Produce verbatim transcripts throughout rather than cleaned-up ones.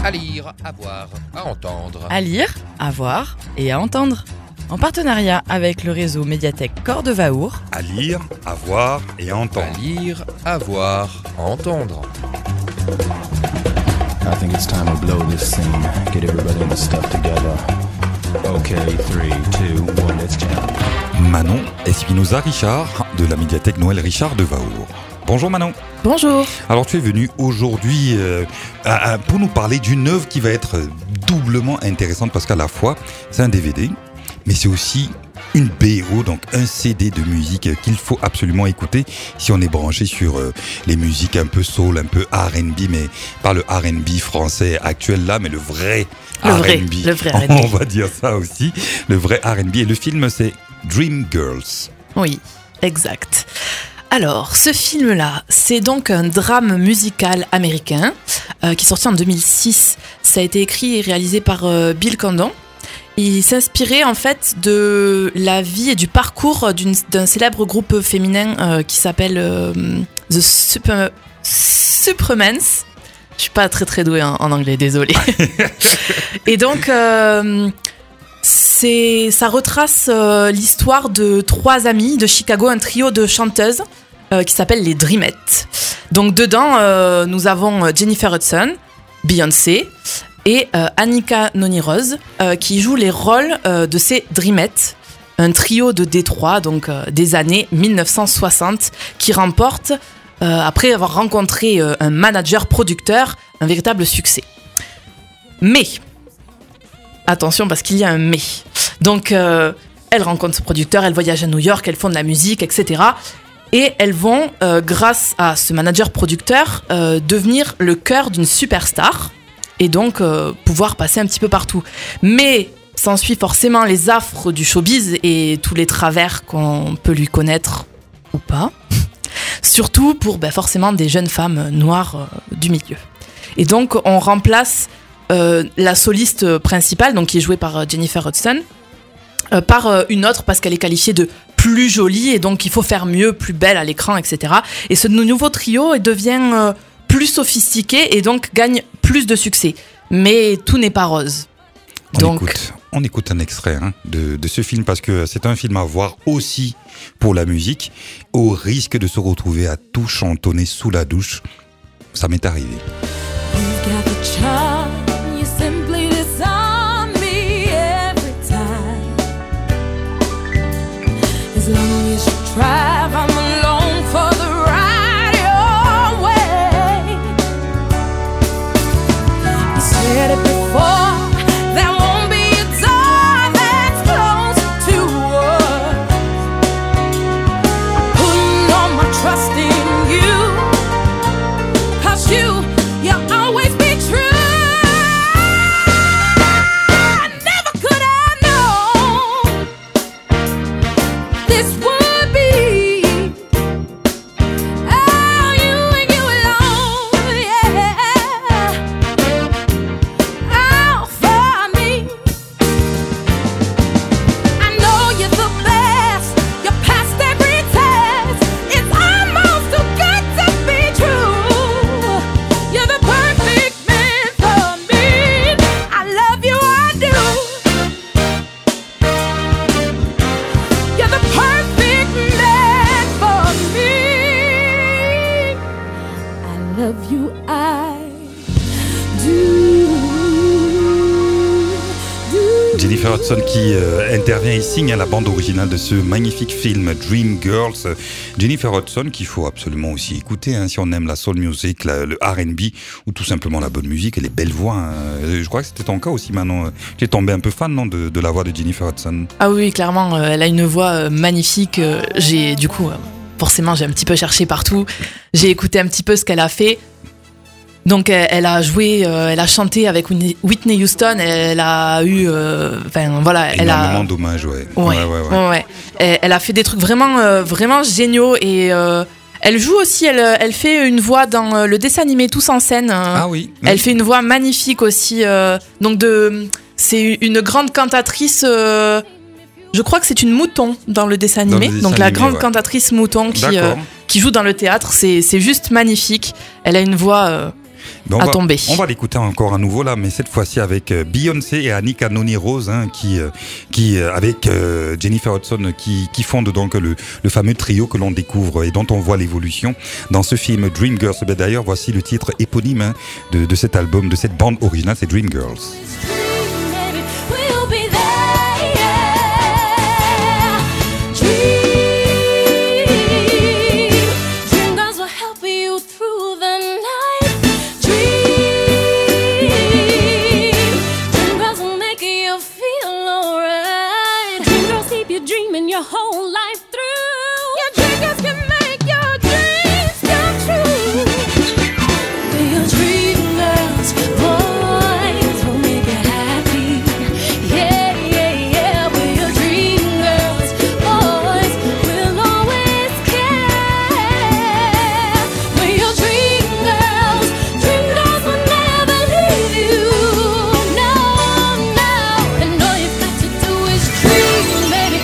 À lire, à voir, à entendre. À lire, à voir et à entendre. En partenariat avec le réseau Médiathèque Cordevaour. À lire, à voir et à entendre. À lire, à voir, à entendre. I think it's time to blow this scene. Get everybody in the stuff together. Okay, three, two, one, let's jam. Manon Espinoza Richard de la médiathèque Noël Richard de Vaour. Bonjour Manon. Bonjour. Alors tu es venue aujourd'hui euh, à, à, pour nous parler d'une œuvre qui va être doublement intéressante parce qu'à la fois c'est un D V D, mais c'est aussi une B O, donc un C D de musique qu'il faut absolument écouter si on est branché sur euh, les musiques un peu soul, un peu R and B, mais pas le R and B français actuel là, mais le vrai le R and B. Vrai, le vrai R and B. On va dire ça aussi, le vrai R and B. Et le film c'est Dream Girls. Oui, exact. Alors, ce film-là, c'est donc un drame musical américain euh, qui est sorti en deux mille six. Ça a été écrit et réalisé par euh, Bill Condon. Il s'inspirait en fait de la vie et du parcours d'une, d'un célèbre groupe féminin euh, qui s'appelle euh, The Super, Supermans. Je suis pas très très douée en, en anglais, désolée. Et donc, euh, c'est, ça retrace euh, l'histoire de trois amies de Chicago, un trio de chanteuses euh, qui s'appelle les Dreamettes. Donc dedans, euh, nous avons Jennifer Hudson, Beyoncé et euh, Annika Noni-Rose euh, qui jouent les rôles euh, de ces Dreamettes, un trio de Détroit, donc euh, des années dix-neuf cent soixante, qui remporte, euh, après avoir rencontré euh, un manager producteur, un véritable succès. Mais, attention parce qu'il y a un mais. Donc, euh, elles rencontrent ce producteur, elles voyagent à New York, elles font de la musique, et cetera. Et elles vont, euh, grâce à ce manager producteur, euh, devenir le cœur d'une superstar. Et donc euh, pouvoir passer un petit peu partout. Mais s'ensuit forcément les affres du showbiz et tous les travers qu'on peut lui connaître ou pas. Surtout pour ben, forcément des jeunes femmes noires euh, du milieu. Et donc on remplace euh, la soliste principale, donc qui est jouée par Jennifer Hudson, euh, par euh, une autre parce qu'elle est qualifiée de plus jolie et donc il faut faire mieux, plus belle à l'écran, et cetera. Et ce nouveau trio devient euh, plus sophistiqué et donc gagne plus de succès. Mais tout n'est pas rose. On, donc... écoute, on écoute un extrait hein, de, de ce film parce que c'est un film à voir aussi pour la musique, au risque de se retrouver à tout chantonner sous la douche. Ça m'est arrivé. Jennifer Hudson qui euh, intervient et signe à la bande originale de ce magnifique film Dream Girls. Jennifer Hudson qu'il faut absolument aussi écouter hein, si on aime la soul music, la, le R and B ou tout simplement la bonne musique et les belles voix. Hein. Je crois que c'était ton cas aussi Manon. Tu es tombé un peu fan non, de, de la voix de Jennifer Hudson. Ah oui, clairement. Euh, elle a une voix euh, magnifique. Euh, j'ai du coup, euh, forcément, j'ai un petit peu cherché partout. J'ai écouté un petit peu ce qu'elle a fait. Donc elle a joué, euh, elle a chanté avec Whitney Houston, elle a eu, enfin euh, voilà, elle a énormément d'hommages, ouais. Ouais, ouais, ouais, ouais. ouais. Elle, elle a fait des trucs vraiment, euh, vraiment géniaux et euh, elle joue aussi, elle, elle fait une voix dans le dessin animé Tous en scène. Ah oui. Elle fait une voix magnifique aussi. Euh, donc de, c'est une grande cantatrice. Euh, je crois que c'est une mouton dans le dessin animé. Le dessin donc la animé, grande ouais. cantatrice mouton qui, euh, qui joue dans le théâtre. C'est, c'est juste magnifique. Elle a une voix. Euh, Ben, on à va, tomber. On va l'écouter encore à nouveau là, mais cette fois-ci avec euh, Beyoncé et Annika Noni Rose, hein, qui, euh, qui euh, avec euh, Jennifer Hudson, qui, qui fondent donc le, le fameux trio que l'on découvre et dont on voit l'évolution dans ce film Dreamgirls. Ben, d'ailleurs, voici le titre éponyme hein, de, de cet album, de cette bande originale, c'est Dreamgirls. Dreaming your whole life through. Your dreams can make your dreams come true. Your dream girls, boys will make you happy. Yeah, yeah, yeah. We're your dream girls, boys will always care. We're your dream girls, dream girls will never leave you. No, no, and all you've got to do is dream, baby.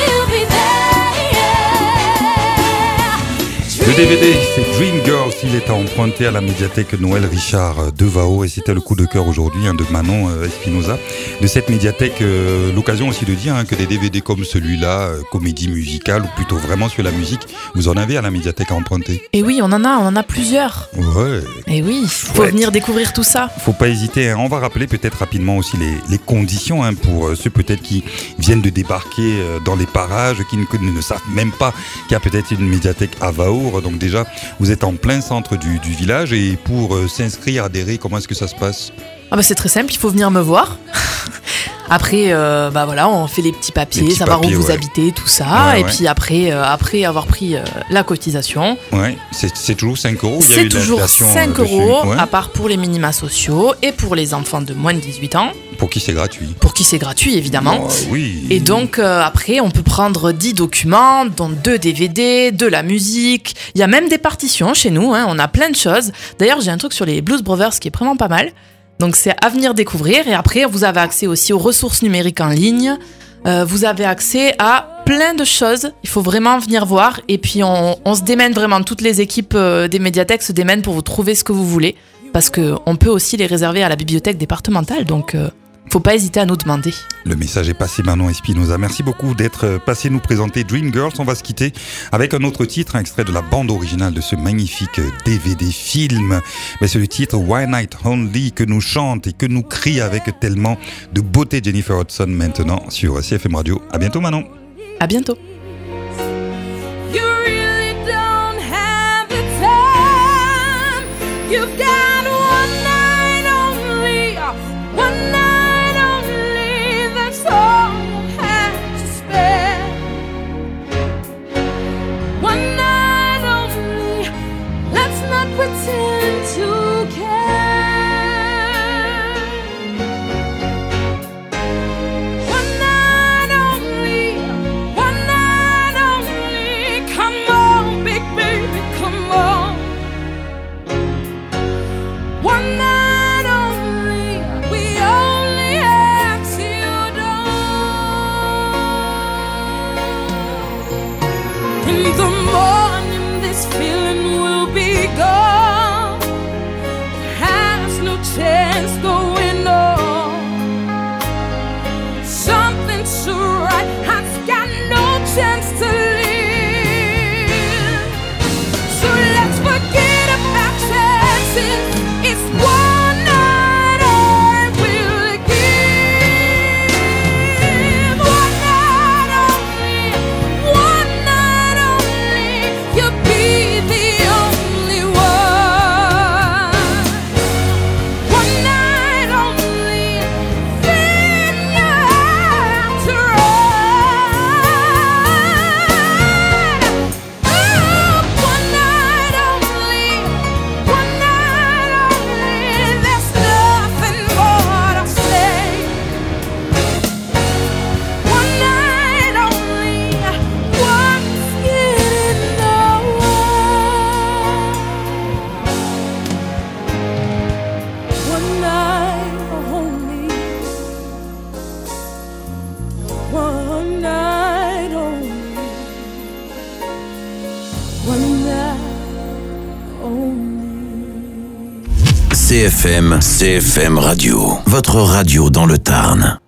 Le D V D, c'est Dreamgirls, il est emprunté à la médiathèque Noël Richard de Vao et c'était le coup de cœur aujourd'hui hein, de Manon euh, Espinoza. De cette médiathèque, euh, l'occasion aussi de dire hein, que des D V D comme celui-là, euh, comédie musicale ou plutôt vraiment sur la musique, vous en avez à la médiathèque à emprunter. Et oui, on en a, on en a plusieurs. Ouais. Et oui, faut Ouais. venir découvrir tout ça. Faut pas hésiter, hein. On va rappeler peut-être rapidement aussi les, les conditions hein, pour euh, ceux peut-être qui viennent de débarquer euh, dans les parages, qui ne, ne savent même pas qu'il y a peut-être une médiathèque à Vaour. Donc déjà, vous êtes en plein centre du, du village et pour euh, s'inscrire, adhérer, comment est-ce que ça se passe ? Ah bah c'est très simple, il faut venir me voir. Après, euh, bah voilà, on fait les petits papiers, Les petits savoir papiers, où vous ouais. habitez, tout ça. Ouais, et ouais. puis après, euh, après avoir pris euh, la cotisation, Ouais, c'est, c'est toujours cinq euros. Il y a c'est eu de toujours l'inflation, euh, cinq dessus. euros, Ouais. à part pour les minima sociaux et pour les enfants de moins de dix-huit ans, Pour qui c'est gratuit. pour qui c'est gratuit évidemment. Oh, oui. Et donc euh, après, on peut prendre dix documents, dont deux D V D, de la musique. Il y a même des partitions chez nous, hein, on a plein de choses. D'ailleurs, j'ai un truc sur les Blues Brothers qui est vraiment pas mal. Donc c'est à venir découvrir. Et après, vous avez accès aussi aux ressources numériques en ligne. Euh, vous avez accès à plein de choses. Il faut vraiment venir voir. Et puis on, on se démène vraiment. Toutes les équipes euh, des médiathèques se démènent pour vous trouver ce que vous voulez. Parce qu'on peut aussi les réserver à la bibliothèque départementale. Donc euh, faut pas hésiter à nous demander. Le message est passé, Manon Espinoza. Merci beaucoup d'être passé nous présenter Dreamgirls. On va se quitter avec un autre titre, un extrait de la bande originale de ce magnifique D V D film. Mais c'est le titre Why Night Only que nous chante et que nous crie avec tellement de beauté Jennifer Hudson maintenant sur C F M Radio. À bientôt, Manon. À bientôt. You really don't have the time. You've got one night only, one night only. That's all you have to spare. One night only. Let's not pretend to care. One night only, one night only. Come on, big baby, come on. One night only, we only have till dawn. In the morning, this feeling will be gone. C F M, C F M Radio, votre radio dans le Tarn.